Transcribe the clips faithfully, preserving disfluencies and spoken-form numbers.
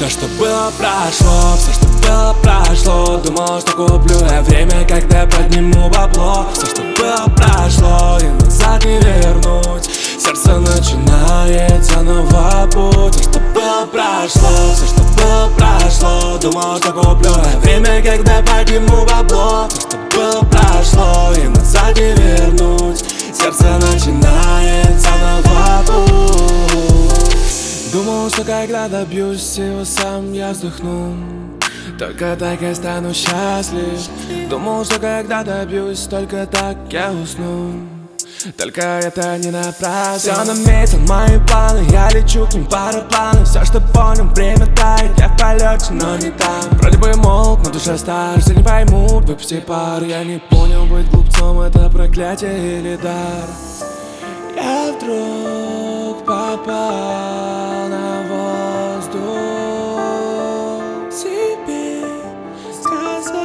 Все, что было, прошло, все, что было, прошло. Думал, что куплю я время, когда подниму бабло. Все, что было, прошло, и назад не вернуть. Сердце начинает заново путь. Все, что было, прошло, все, что было, прошло. Думал, что куплю я время, когда подниму бабло. Все, что было, прошло, и назад не вернуть. Сердце начинает заново путь. Думал, что когда добьюсь всего сам я вздохну. Только так я стану счастлив. Думал, что когда добьюсь, только так я усну. Только это не напрасно. Все наметил мои планы, я лечу к ним парапланы. Все, что понял, время тает, я в полете, но не там. Вроде бы молк, но душа стар, все не поймут, выпусти пар. Я не понял, быть глупцом это проклятие или дар. Я вдруг попал на воздух, себе сказать.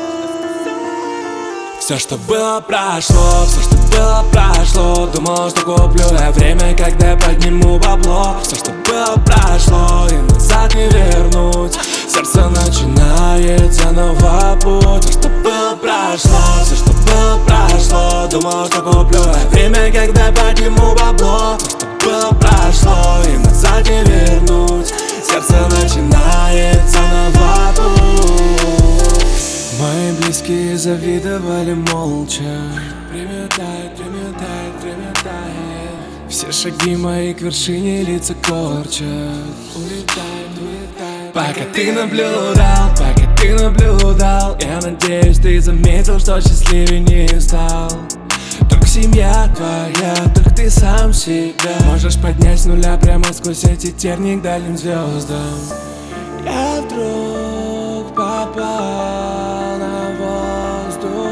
Все, что было, прошло, все, что было, прошло. Думал, что куплю я время, когда подниму бабло. Все, что было, прошло, и назад не вернуть. Сердце начинает заново путь. Все, что было, прошло, все, что было, прошло. Думал, что куплю я время, когда подниму бабло. Все, что было, прошло, и назад не вернуть. Сердце начинает заново путь. Мои близкие завидовали молча. Время тает, время тает, время тает. Все шаги мои к вершине лица корчат. Улетает, улетает. Пока ты наблюдал, пока ты наблюдал, я надеюсь, ты заметил, что счастливее не стал. Только семья твоя, только ты сам себя можешь поднять с нуля прямо сквозь эти тернии к дальним звездам. Я вдруг попал на воздух,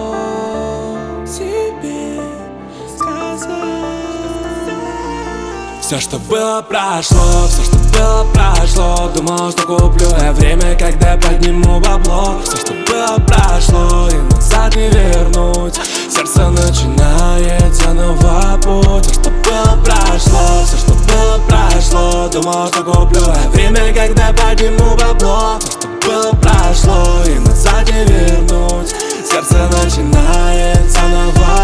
себе сказать. Все, что было, прошло, все, что было, прошло. Думал, что куплю я время, когда подниму бабло. Все, что было, прошло, и назад не вернуть. Сердце начинает заново путь. Все, что было, прошло, все, что было, прошло. Думал, что куплю я время, когда подниму бабло. Все, что было, прошло, и назад не вернуть. Сердце начинает заново